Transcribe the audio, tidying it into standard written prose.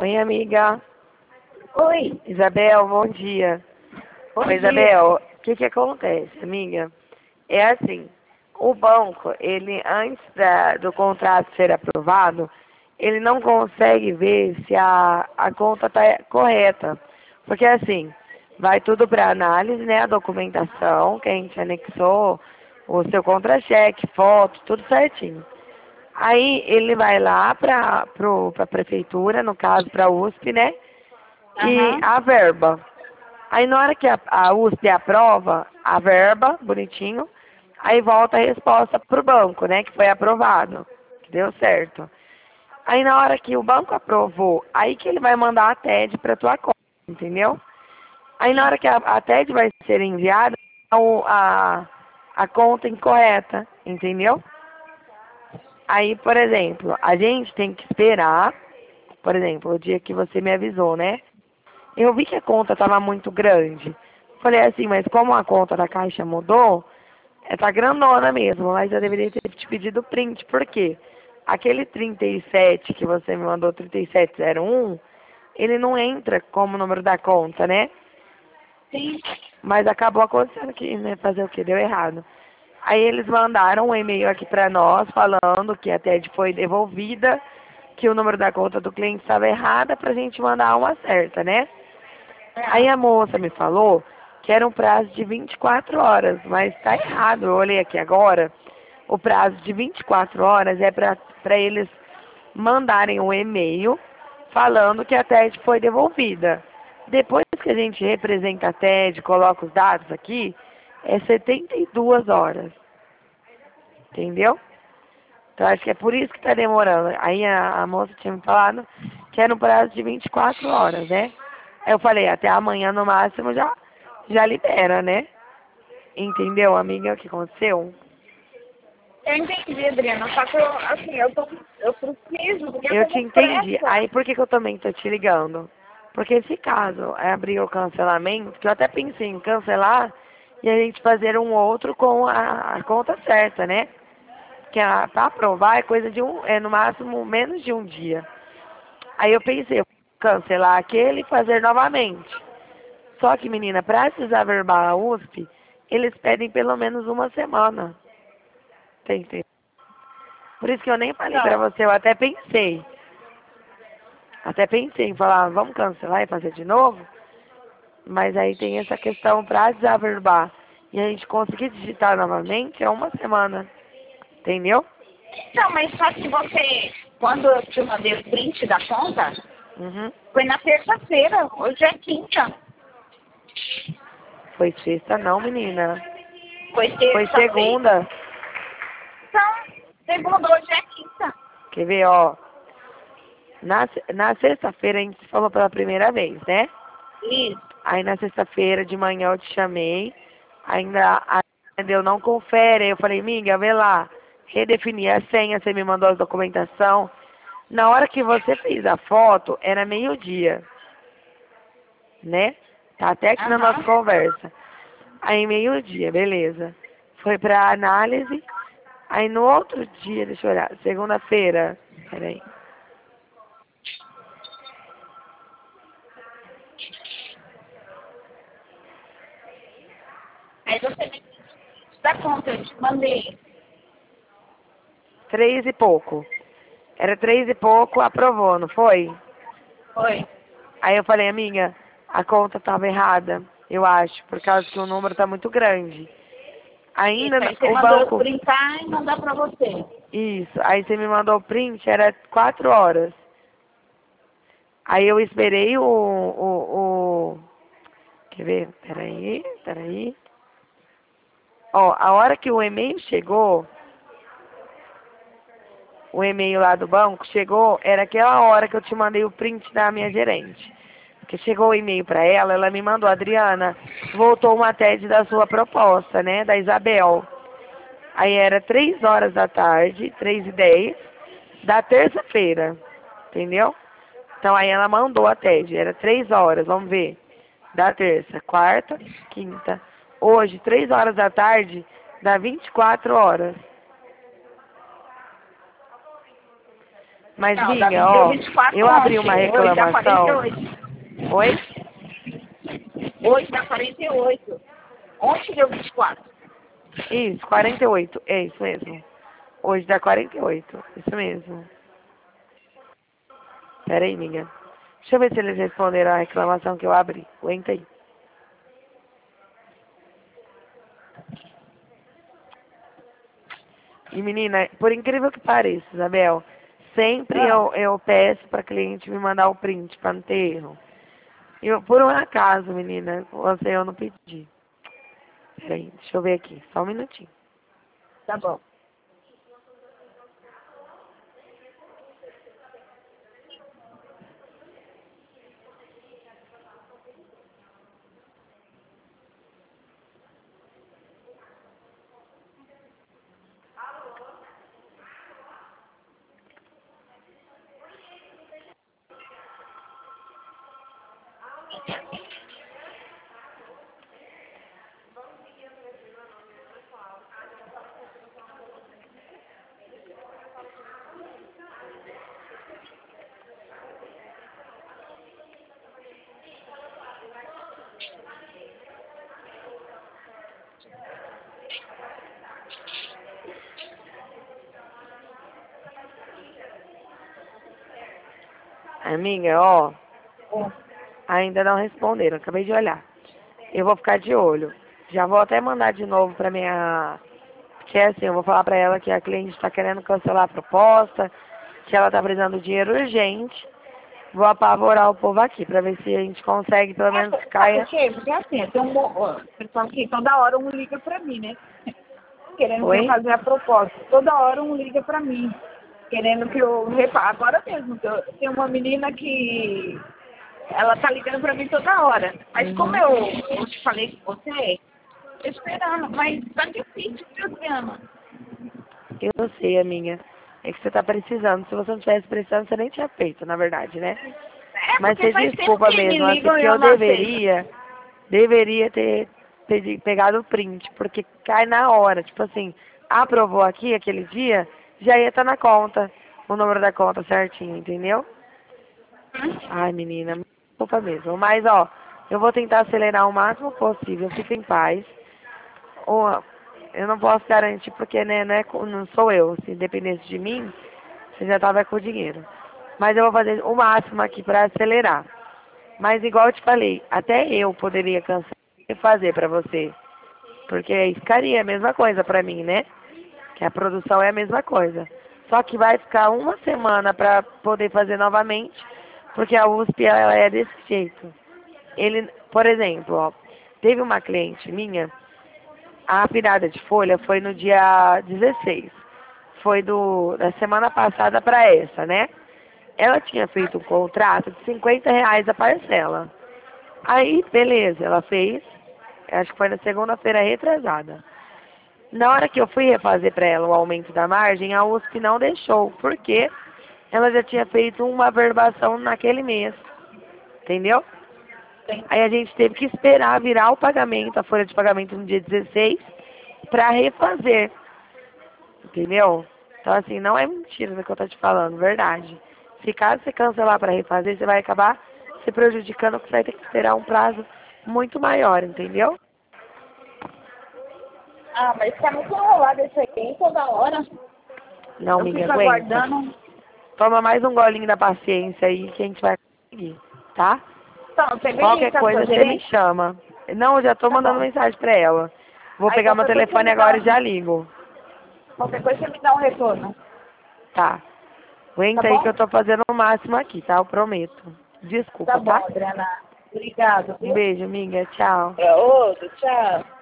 Oi, amiga. Oi, Isabel, bom dia. bom Oi, dia. Isabel, o que que acontece, amiga? É assim, o banco, ele, antes do contrato ser aprovado, ele não consegue ver se a conta está correta. Porque assim, vai tudo para análise, né, a documentação que a gente anexou, o seu contra-cheque, foto, tudo certinho. Aí ele vai lá para a prefeitura, no caso para a USP, né? E Aham. a verba. Aí na hora que a USP aprova a verba, bonitinho, aí volta a resposta pro banco, né? Que foi aprovado, que deu certo. Aí na hora que o banco aprovou, aí que ele vai mandar a TED para tua conta, entendeu? Aí na hora que a TED vai ser enviada, a conta incorreta, entendeu? Aí, por exemplo, a gente tem que esperar, por exemplo, o dia que você me avisou, né? Eu vi que a conta estava muito grande. Falei assim, mas como a conta da Caixa mudou, tá grandona mesmo, mas eu deveria ter te pedido print. Por quê? Aquele 37 que você me mandou, 3701, ele não entra como número da conta, né? Sim. Mas acabou acontecendo que, né, fazer o quê? Deu errado. Aí eles mandaram um e-mail aqui para nós falando que a TED foi devolvida, que o número da conta do cliente estava errada pra gente mandar uma certa, né? Aí É. a moça me falou que era um prazo de 24 horas, mas tá errado. Eu olhei aqui agora. O prazo de 24 horas é para eles mandarem um e-mail falando que a TED foi devolvida. Depois que a gente representa a TED, coloca os dados aqui, é 72 horas. Entendeu? Então acho que é por isso que está demorando. Aí a moça tinha me falado que era um prazo de 24 horas, né? Aí eu falei, até amanhã no máximo já libera, né? Entendeu, amiga, o que aconteceu? Eu entendi, Adriana, só que eu preciso, porque eu Eu tô te com entendi. pressa. Aí por que que eu também tô te ligando? Porque se caso abrir o cancelamento, que eu até pensei em cancelar e a gente fazer um outro com a conta certa, né? Que para aprovar é coisa de é no máximo menos de um dia. Aí eu pensei, eu vou cancelar aquele e fazer novamente. Só que, menina, para desaverbar a USP, eles pedem pelo menos uma semana. Tem. Por isso que eu nem falei pra Então, você, eu até pensei. Até pensei em falar, vamos cancelar e fazer de novo. Mas aí tem essa questão para desaverbar. E a gente conseguir digitar novamente é uma semana. Entendeu? então, mas só que quando eu te mandei o print da conta, Uhum. foi na terça-feira, hoje é quinta. Foi sexta não, menina. Foi Foi terça-feira. segunda. Então, segunda, hoje é quinta. Quer ver, ó. Na sexta-feira a gente se falou pela primeira vez, né? Isso. Aí na sexta-feira de manhã eu te chamei, ainda eu não confere, aí eu falei, miga, vê lá, redefini a senha, você me mandou a documentação. Na hora que você fez a foto, era meio-dia, né? Tá até aqui na nossa Aham. conversa. Aí meio-dia, beleza. Foi pra análise, aí no outro dia, deixa eu olhar, segunda-feira, peraí. Aí você me dá conta, eu te mandei. 3 e pouco. Era 3 e pouco, aprovou, não foi? Foi. Aí eu falei, amiga, a conta estava errada, eu acho, por causa que o número tá muito grande. Isso, Ainda aí você o mandou eu banco, printar e mandar pra você. isso, aí você me mandou o print, era 4 horas. Aí eu esperei quer ver? Peraí. Ó, a hora que o e-mail chegou, o e-mail lá do banco chegou, era aquela hora que eu te mandei o print da minha gerente. Que chegou o e-mail para ela me mandou, Adriana, voltou uma TED da sua proposta, né, da Isabel. Aí era 3 horas da tarde, 3h10, da terça-feira, entendeu? Então aí ela mandou a TED, era 3 horas, vamos ver, da terça, quarta, quinta. Hoje, 3 horas da tarde, dá 24 horas. Mas, Não, da miga, deu ó, 24 eu abri uma ontem. Hoje dá reclamação. 48. Oi? Hoje dá 48. Ontem deu 24. Isso, 48. É isso mesmo. Hoje dá 48. Isso mesmo. Pera aí, miga. Deixa eu ver se eles responderam a reclamação que eu abri. Aguenta aí. E menina, por incrível que pareça, Isabel, sempre Ah, eu peço para cliente me mandar o print para não ter erro. Por um acaso, menina, você eu não pedi. Peraí, deixa eu ver aqui, só um minutinho. tá bom. Amiga, ó, É. ainda não responderam, acabei de olhar. Eu vou ficar de olho. Já vou até mandar de novo pra minha. Que é assim, eu vou falar pra ela que a cliente está querendo cancelar a proposta, que ela tá precisando de dinheiro urgente. Vou apavorar o povo aqui pra ver se a gente consegue pelo menos que Sabe por caia. quê? Porque assim, tem pessoal que toda hora um liga pra mim, né? Querendo que eu Oi? fazer a proposta. Toda hora um liga pra mim. Querendo que eu repare. Agora mesmo, que tem uma menina que ela tá ligando pra mim toda hora. Mas como Uhum. eu te falei com você, tô esperando. Mas tá difícil, viu, Adriana? Eu sei, amiga. É que você tá precisando. Se você não tivesse precisando, você nem tinha feito, na verdade, né? É, Mas porque você faz tempo desculpa que me mesmo, assim, ligam e porque eu eu não aceito. deveria ter pegado o print, porque cai na hora. Tipo assim, aprovou aqui aquele dia, já ia estar na conta, o número da conta certinho, entendeu? Ai, menina, desculpa mesmo. Mas, ó, eu vou tentar acelerar o máximo possível, fica em paz. Ou, eu não posso garantir porque, né, não sou eu. Se dependesse de mim, você já tava com o dinheiro. Mas eu vou fazer o máximo aqui para acelerar. Mas igual eu te falei, até eu poderia cancelar e fazer para você. Porque aí ficaria a mesma coisa para mim, né? Que a produção é a mesma coisa. Só que vai ficar uma semana para poder fazer novamente, porque a USP ela é desse jeito. Ele, por exemplo, ó, teve uma cliente minha, a virada de folha foi no dia 16. Foi da semana passada para essa, né? Ela tinha feito um contrato de R$ 50 a parcela. Aí, beleza, ela fez, acho que foi na segunda-feira retrasada. Na hora que eu fui refazer para ela o aumento da margem, a USP não deixou, porque ela já tinha feito uma verbação naquele mês, entendeu? Aí a gente teve que esperar virar o pagamento, a folha de pagamento no dia 16, para refazer, entendeu? Então, assim, não é mentira do que eu tô te falando, verdade. Se caso você cancelar para refazer, você vai acabar se prejudicando, porque você vai ter que esperar um prazo muito maior, entendeu? Ah, mas tá muito enrolado esse aí toda hora. Não, Eu amiga, fico aguenta. aguardando. Toma mais um golinho da paciência aí que a gente vai conseguir, tá? Então, você vem Qualquer com a sua coisa você me gerente? chama. Não, eu já tô Tá mandando bom. mensagem pra ela. Vou Aí pegar meu qualquer coisa você telefone me dá agora e um, já ligo. qualquer coisa você me dá um retorno. Tá. Tá Aguenta aí que bom? eu tô fazendo o máximo aqui, tá? Eu prometo. Tá Desculpa, bom, tá? Adriana. Obrigada, Um viu? beijo, amiga. Tchau. É outro, tchau.